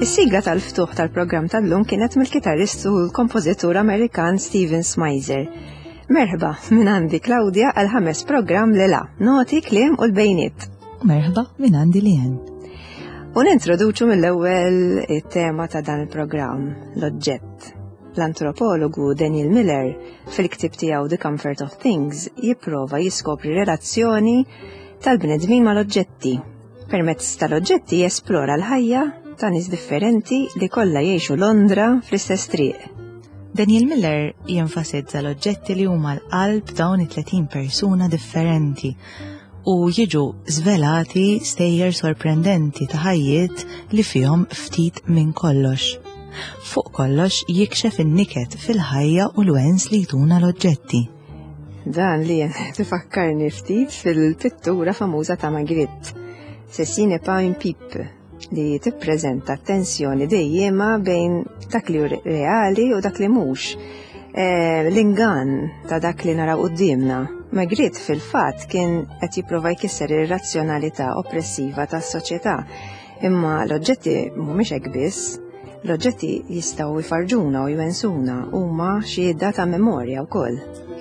Is-sigla tal-ftuħ tal-programm tal-lum kienet mill-kitarrist u l-kompożitur Amerikan Steven Smizer. Merħba minn għandi Claudia għal 5 programm li noti, kliem u l-bejniet. Merħba minn għandi Lien. U nintroduċu mill-ewwel it-tema ta' dan il-programm, l-oġġett. L-antropologu Daniel Miller fil-ktib tiegħu The Comfort of Things jipprova jiskopri relazzjoni tal-bnedmin mal-oġġetti. Permezz tal-oġġetti jesplora l-ħajja ta' nies differenti li kollha jgħixu Londra fl-istess triq. Daniel Miller jenfasizza l-oġġetti li huma l-qalb dawn 30 persuna differenti u jiġu żvelati stejjer sorprendenti ta' ħajjiet li fihom ftit minn kollox. Fuq kollox jikxef in-niket fil-ħajja u l-wens li jtuna l-oġġetti. Dan li tifakkarni ftit fil-pittura famuża ta' Magritte, Cécine Pain-Pipe, li tippreżenta tensjoni dejjema bejn dak li reali u dak li mhux. L-ingann ta' dak li naraw qudiemna. Magritte fil-fatt kien qed jipprova jkisser ir-razzjonalità oppressiva tas-soċjetà, imma l-oġġetti mhumiex hekk biss. L-oġġetti jistgħu jfarġuna u jwensuna huma xhieda ta' memorja wkoll.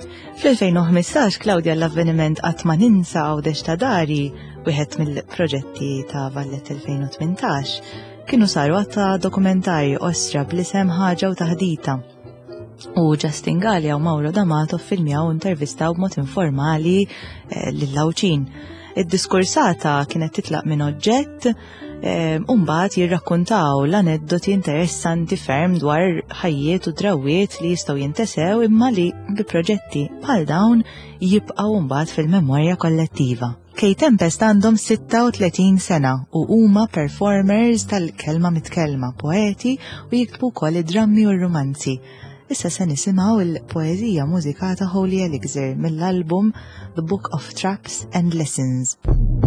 Fl-2015 Claudia l-avveniment qatt ma ninsa Għawdex ta' dari, wieħed mill-proġetti ta' Vallet 2018, kienu saru ta' dokumentarji ostra bl-isem Ħaġa u Taħdita. U Justin Gallia u Mauro D'Amato filmjaw intervistaw b'mod informali lil-Lawċin. Id-diskursata kienet titlaq minn oġġett mbagħad jirrakkuntaw l-aneddoti interessanti ferm dwar ħajjiet u drawiet li jistgħu jintesew imma li bi proġetti bħal dawn jibqgħu mbagħad fil-memorja kollettiva. Kay Tempest għandhom 36 sena u huma performers tal-kelma mit-kelma, poeti u jiktbu wkoll id-drammi u r-romanzi. Issa se nisimgħu il-poeżija mużikata Holy Elixir mill-album The Book of Traps and Lessons.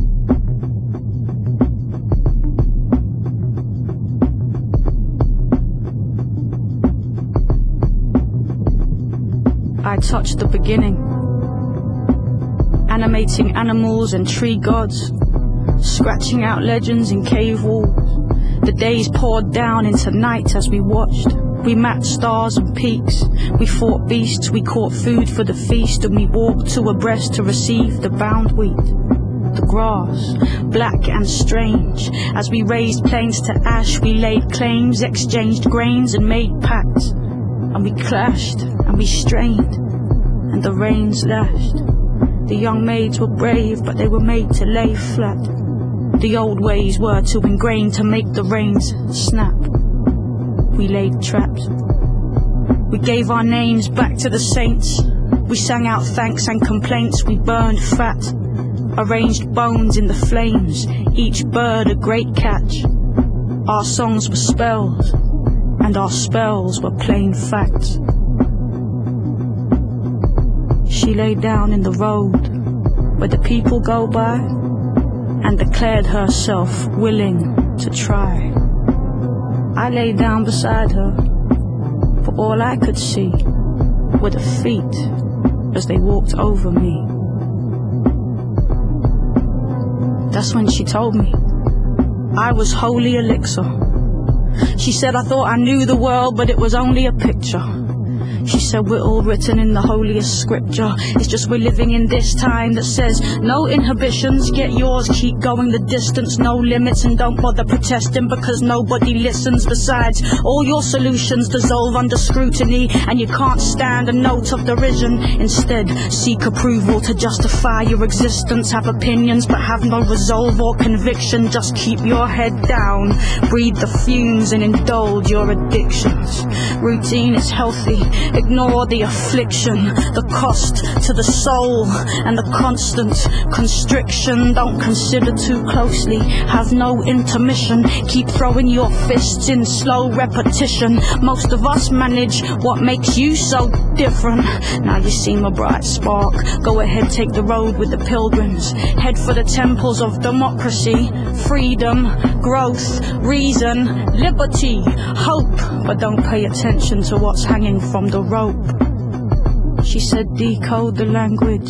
I touched the beginning, animating animals and tree gods, scratching out legends in cave walls. The days poured down into night as we watched. We mapped stars and peaks, we fought beasts, we caught food for the feast, and we walked two abreast to receive the bound wheat. The grass, black and strange, as we raised plains to ash, we laid claims, exchanged grains and made pacts. And we clashed, and we strained, and the rains lashed. The young maids were brave, but they were made to lay flat. The old ways were too ingrained to make the rains snap. We laid traps. We gave our names back to the saints. We sang out thanks and complaints. We burned fat, arranged bones in the flames, each bird a great catch. Our songs were spells, and our spells were plain facts. She lay down in the road where the people go by and declared herself willing to try. I lay down beside her, but all I could see were the feet as they walked over me. That's when she told me I was Holy Elixir. She said I thought I knew the world, but it was only a picture. She said we're all written in the holiest scripture. It's just we're living in this time that says no inhibitions, get yours, keep going the distance, no limits, and don't bother protesting because nobody listens. Besides, all your solutions dissolve under scrutiny, and you can't stand a note of derision. Instead, seek approval to justify your existence. Have opinions but have no resolve or conviction. Just keep your head down, breathe the fumes and indulge your addictions. Routine is healthy, ignore the affliction, the cost to the soul and the constant constriction. Don't consider too closely, have no intermission, keep throwing your fists in slow repetition. Most of us manage what makes you so different. Now you seem a bright spark, go ahead, take the road with the pilgrims. Head for the temples of democracy, freedom, growth, reason, liberty, hope. But don't pay attention to what's hanging from the rope. She said decode the language,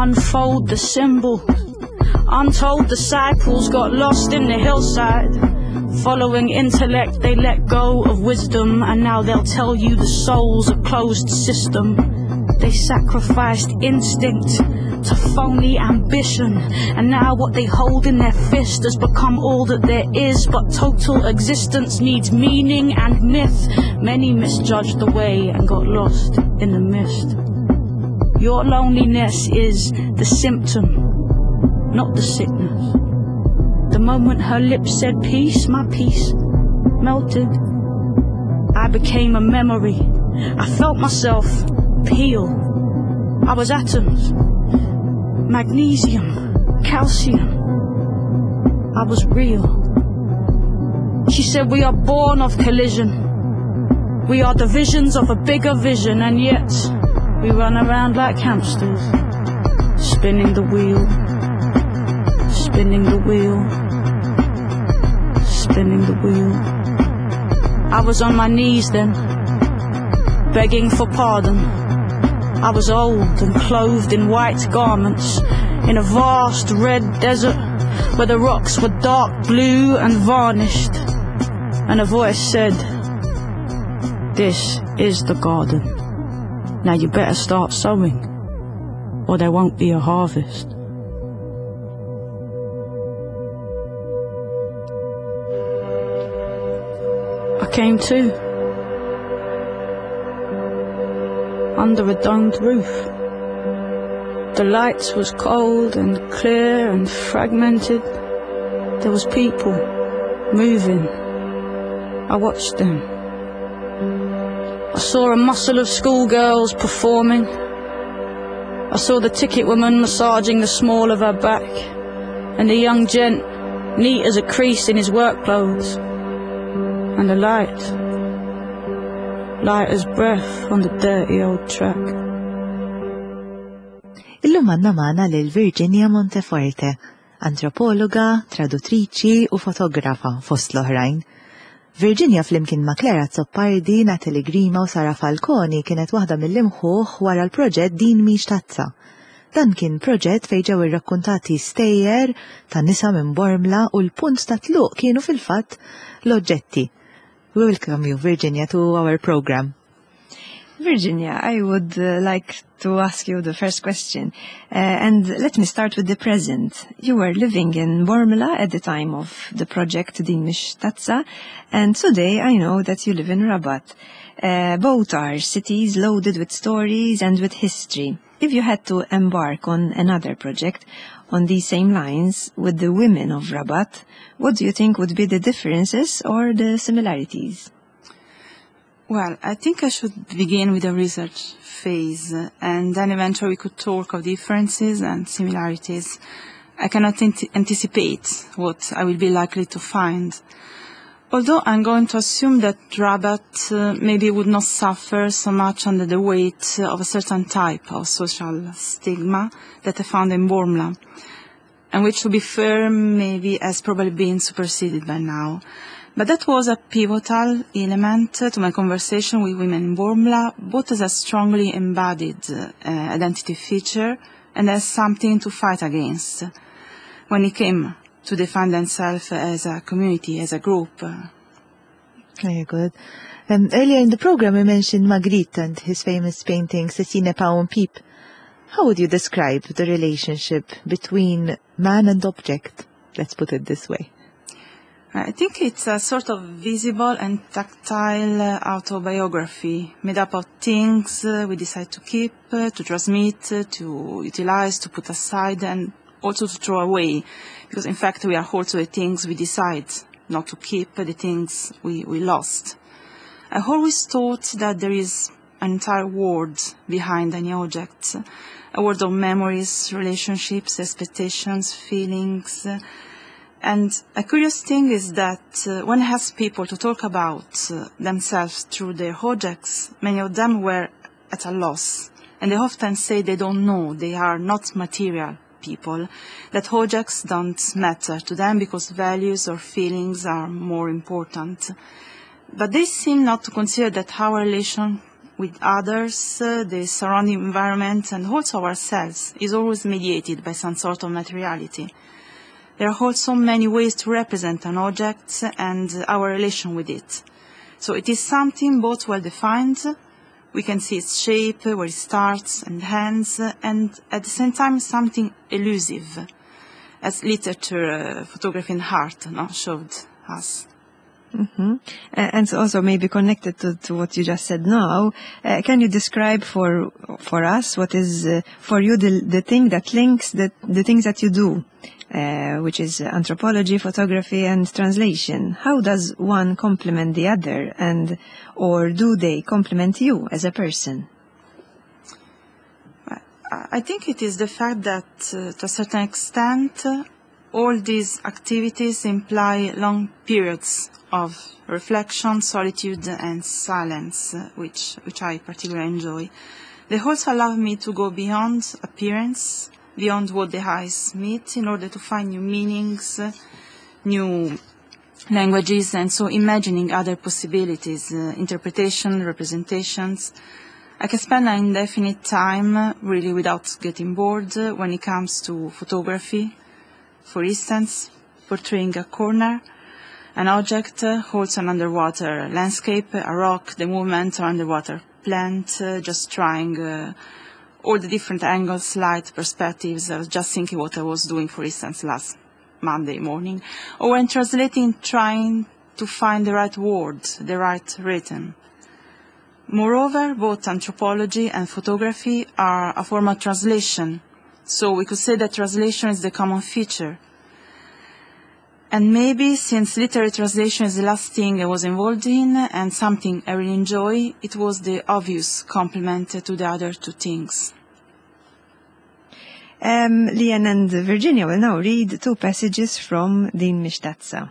unfold the symbol. Untold disciples got lost in the hillside. Following intellect, they let go of wisdom, and now they'll tell you the soul's a closed system. They sacrificed instinct to phony ambition, and now what they hold in their fist has become all that there is. But total existence needs meaning and myth. Many misjudged the way and got lost in the mist. Your loneliness is the symptom, not the sickness. The moment her lips said peace, my peace melted. I became a memory. I felt myself peel. I was atoms, magnesium, calcium. I was real. She said we are born of collision. We are the visions of a bigger vision, and yet we run around like hamsters, spinning the wheel, spinning the wheel, spinning the wheel. I was on my knees then, begging for pardon. I was old and clothed in white garments, in a vast red desert where the rocks were dark blue and varnished. And a voice said, "This is the garden. Now you better start sowing, or there won't be a harvest." I came to, under a domed roof. The light was cold and clear and fragmented. There was people moving. I watched them. I saw a muscle of schoolgirls performing. I saw the ticket woman massaging the small of her back, and the young gent neat as a crease in his work clothes, and the light as breath on the dirty old track. Illum għandna magħna lil Virginia Monteforte, antropologa, traduttriċi u fotografa fost l-oħrajn. Virginia flimkien ma' Clara Zoppardi, Natalie Grima u Sara Falconi kienet waħda mill-imħuħ wara l-proġett Din Mhix Tazza. Dan kien proġett fejn ġew irrakkuntati stejjer ta' nisa minn Bormla u l-punt ta' tluq kienu fil-fatt l-oġġetti. We welcome you, Virginia, to our program. Virginia, I would like to ask you the first question. And let me start with the present. You were living in Bormla at the time of the project Din Mhix Tazza, and today I know that you live in Rabat. Both are cities loaded with stories and with history. If you had to embark on another project on these same lines with the women of Rabat, what do you think would be the differences or the similarities? Well, I think I should begin with the research phase, and then eventually we could talk of differences and similarities. I cannot anticipate what I will be likely to find. Although I'm going to assume that Rabat maybe would not suffer so much under the weight of a certain type of social stigma that I found in Bormla, and which, to be fair, maybe has probably been superseded by now. But that was a pivotal element to my conversation with women in Bormla, both as a strongly embodied identity feature and as something to fight against when it came to define themselves as a community, as a group. Very good. Earlier in the program we mentioned Magritte and his famous painting Cécine Pau and Pipe. How would you describe the relationship between man and object? Let's put it this way. I think it's a sort of visible and tactile autobiography made up of things we decide to keep, to transmit, to utilize, to put aside, and also to throw away. Because in fact we are also the things we decide not to keep, the things we lost. I always thought that there is an entire world behind any object, a world of memories, relationships, expectations, feelings. And a curious thing is that when I ask people to talk about themselves through their objects, many of them were at a loss. And they often say they don't know, they are not material people, that objects don't matter to them because values or feelings are more important. But they seem not to consider that our relation with others, the surrounding environment, and also ourselves is always mediated by some sort of materiality. there are also many ways to represent an object and our relation with it. So it is something both well-defined, we can see its shape, where it starts and ends, and at the same time something elusive, as literature, photography and art showed us. Mm-hmm. And so also maybe connected to what you just said now, can you describe for us what is for you the thing that links the things that you do, which is anthropology, photography and translation? How does one complement the other, or do they complement you as a person? I think it is the fact that to a certain extent all these activities imply long periods of reflection, solitude and silence, which I particularly enjoy. They also allow me to go beyond appearance, beyond what the eyes meet, in order to find new meanings, new languages, and so imagining other possibilities, interpretation, representations. I can spend an indefinite time really without getting bored when it comes to photography. For instance, portraying a corner, an object, also an underwater landscape, a rock, the movement, or underwater plant, just trying all the different angles, light, perspectives. I was just thinking what I was doing, for instance, last Monday morning. Or when translating, trying to find the right word, the right rhythm. Moreover, both anthropology and photography are a form of translation. So we could say that translation is the common feature. And maybe since literary translation is the last thing I was involved in and something I really enjoy, it was the obvious complement to the other two things. Lian and Virginia will now read two passages from Din Mishtazza.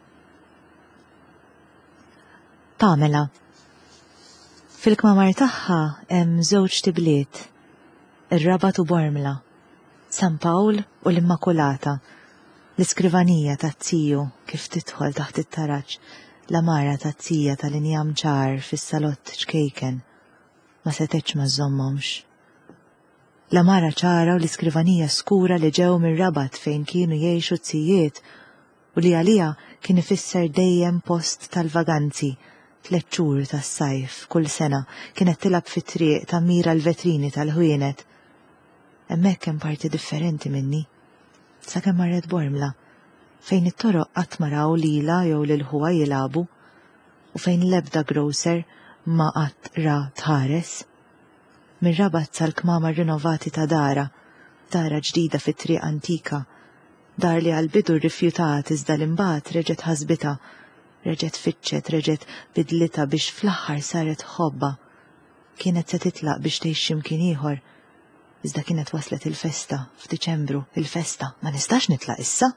Pamela. Fil-kmamar tagħha hemm żewġ tibliet, ir-Rabat u Bormla, San Pawl u l-Immakulata, l-iskrivanija tat-Tiju kif tidħol taħt it-taraġġ, l-amara tat-Tija tal-injam ċar fis-salott ċkejken, ma setgħetx ma żommhomx. L-amara ċara u l-iskrivanija skura li ġew mir-Rabat fejn kienu jgħixu t-Tijiet u li għalija kien ifisser dejjem post tal-vaganzi, 3 xhur tas-sajf kull sena kienet tilab fit-triq tammira l-vetrini tal-ħwienet. Hemmhekk hemm parti differenti minni. Sakemm marret Bormla, fejn it-toroq qatt ma raw lila jew lil-ħuwa jilagħbu u fejn l-ebda grocer ma qatt ra tħares. Mir-Rabat sal-kmamar rinnovati ta' dara ġdida fit-triq antika, dar li għal-bidu rrifjutat iżda l-imbagħad reġgħet ħasbitha, reġgħet fittxet, reġgħet bidlita biex fl-aħħar saret ħobba. Kienet se titlaq biex tgħix x'imkien ieħor, iżda kienet waslet il-festa f'Diċembru, il-festa, ma nistax nitlaq issa.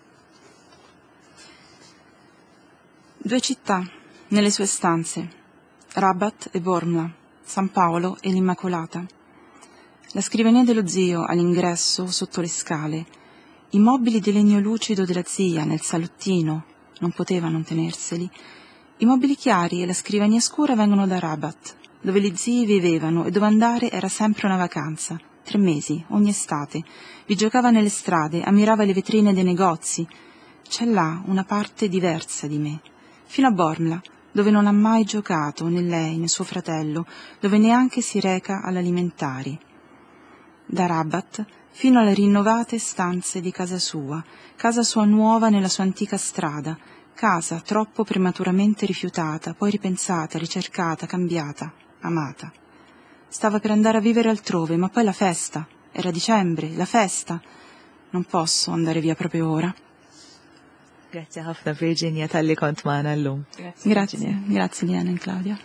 Due città nelle sue stanze, Rabat e Bormla, San Paolo e l'Immacolata. La scrivania dello zio all'ingresso sotto le scale, i mobili di legno lucido della zia nel salottino, non poteva non tenerseli. I mobili chiari e la scrivania scura vengono da Rabat, dove gli zii vivevano e dove andare era sempre una vacanza, 3 mesi, ogni estate. Vi giocava nelle strade, ammirava le vetrine dei negozi. C'è là una parte diversa di me. Fino a Bormla, dove non ha mai giocato, né lei né suo fratello, dove neanche si reca all'alimentari. Da Rabat fino alle rinnovate stanze di casa sua nuova nella sua antica strada, casa troppo prematuramente rifiutata, poi ripensata, ricercata, cambiata, amata. Stava per andare a vivere altrove, ma poi la festa, era dicembre, la festa. Non posso andare via proprio ora. Grazie ħafna Virginia tal-li kont magħna llum. Grazie Liana e Claudia.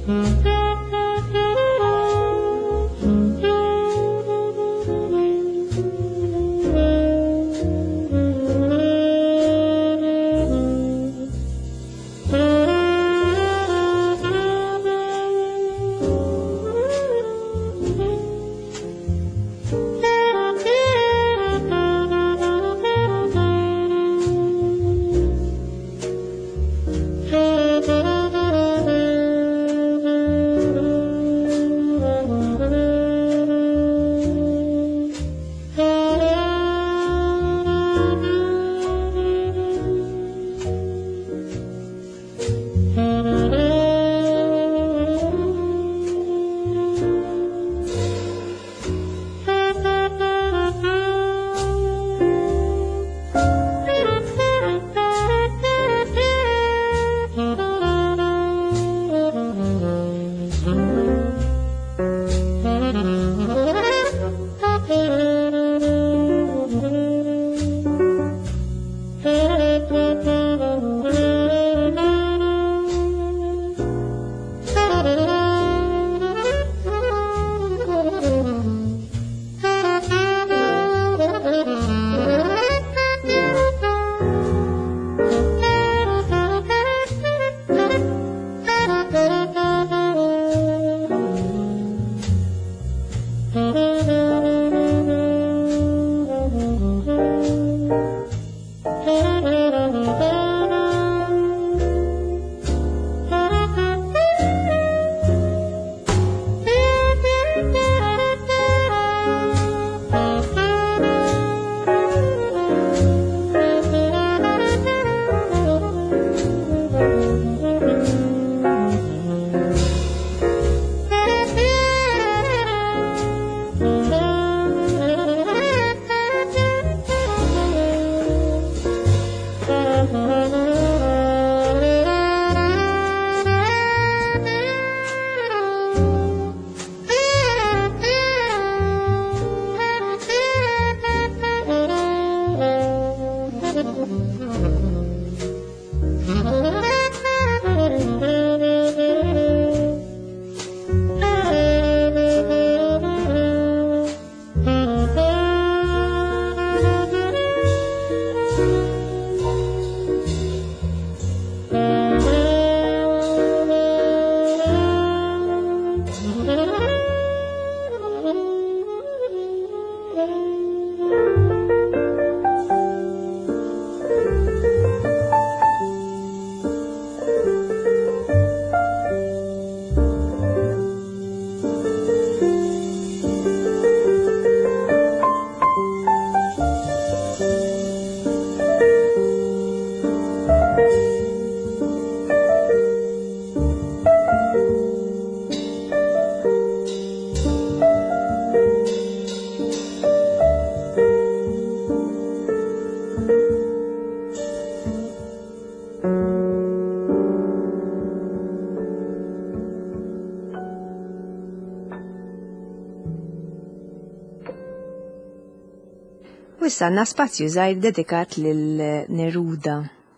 U issa għandna spazju żgħir dedikat lil Neruda.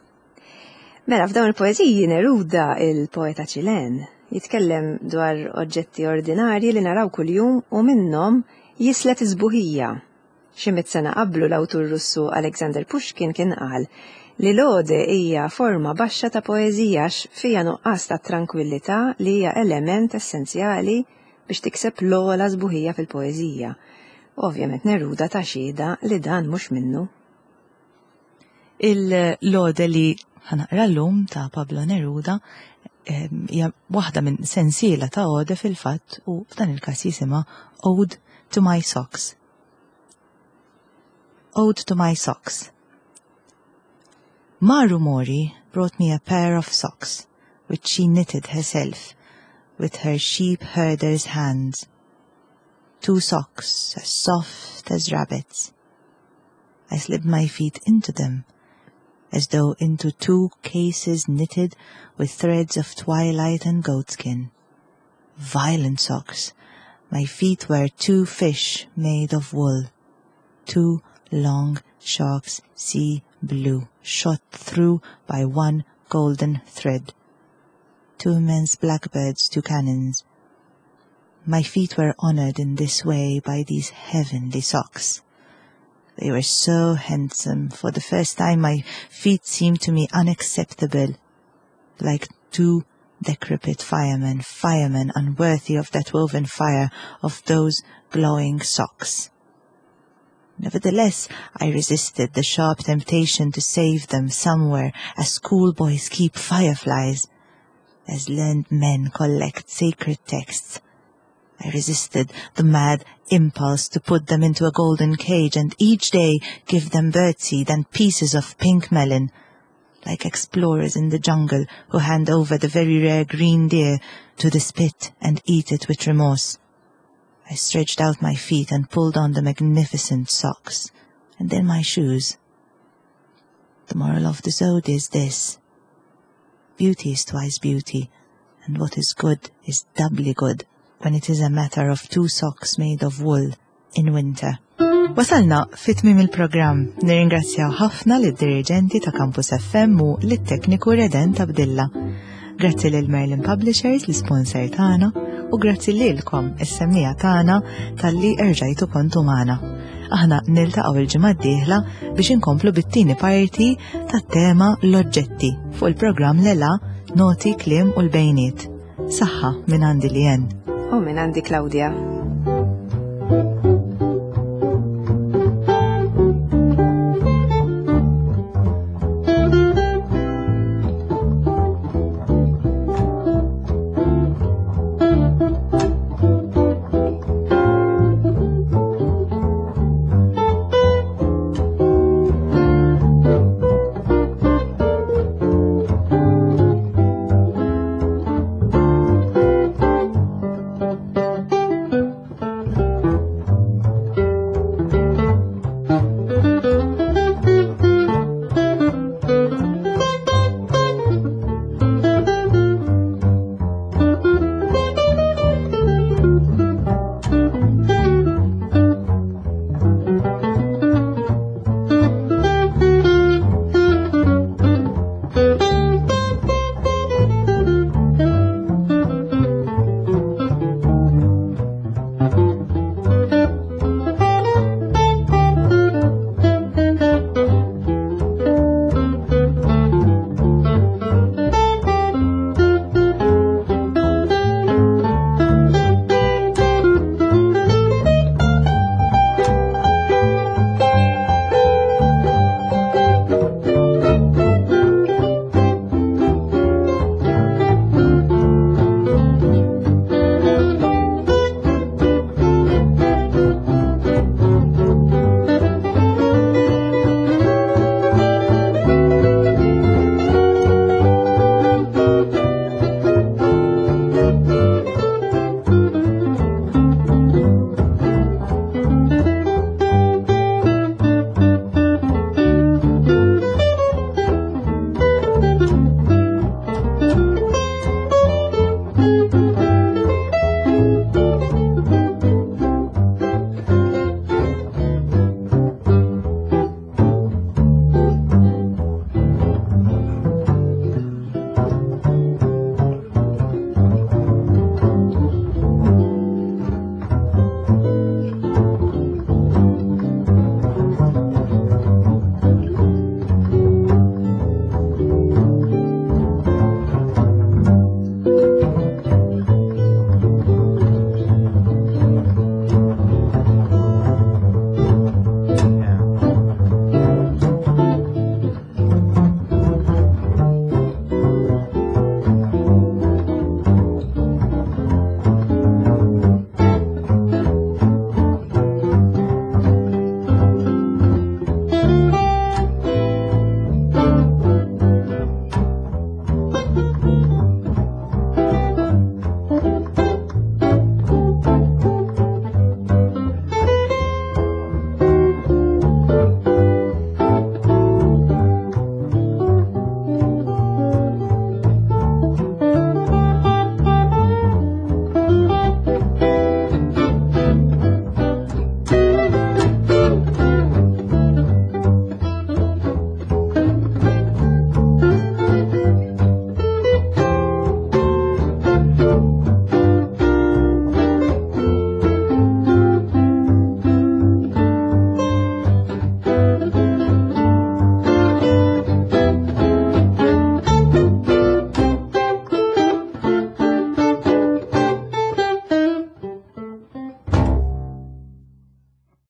Mela f'dawn il-poeżiji Neruda, il-poeta ċilen, jitkellem dwar oġġetti ordinarji li naraw kuljum u minnhom jislet iżbuħija. Xi mit sena qablu l-awtur Russu Alexander Pushkin kien qal li l-ode hija forma baxxa ta' poeżija fija nuqqas ta' tranquillità li hija element essenzjali biex tikseb l-ogħla żbuħija fil-poeżija. Ovvjament Neruda ta' xieda li dan mhux minnu. Il-lode li ħanaqra llum ta' Pablo Neruda hija waħda minn sensiela ta' ode fil-fatt u f'dan il-każ jisimha Ode to My Socks. Ode to My Socks. Maru Mori brought me a pair of socks, which she knitted herself with her sheep herder's hands. 2 socks as soft as rabbits. I slipped my feet into them, as though into 2 cases knitted with threads of twilight and goatskin. Violent socks. My feet were 2 fish made of wool. 2 long sharks, sea blue, shot through by 1 golden thread. 2 immense blackbirds, 2 cannons. My feet were honored in this way by these heavenly socks. They were so handsome. For the first time my feet seemed to me unacceptable, like 2 decrepit firemen unworthy of that woven fire of those glowing socks. Nevertheless, I resisted the sharp temptation to save them somewhere, as schoolboys keep fireflies, as learned men collect sacred texts. I resisted the mad impulse to put them into a golden cage and each day give them birdseed and pieces of pink melon, like explorers in the jungle who hand over the very rare green deer to the spit and eat it with remorse. I stretched out my feet and pulled on the magnificent socks, and then my shoes. The moral of this ode is this: beauty is twice beauty, and what is good is doubly good when it is a matter of 2 socks made of wool in winter. Wasalna fit-tmiem il-programm. Nirringrazzjaw ħafna lid-dirigenti ta' Campus FM u lit-tekniku Reden ta' Bdilla. Grazzi lil Merlin Publishers l-sponsor tagħna u grazzi lilkom is-semmija tagħna talli erġajtu kontu magħna. Aħna niltaqgħu il-ġimgħa d-dieħla biex inkomplu bit-tieni parti tat-tema l-oġġetti fuq il-programm Lela, Noti, Kliem u l-Bejniet. Saħħa minn għandi Lien. U minn għandi Claudia.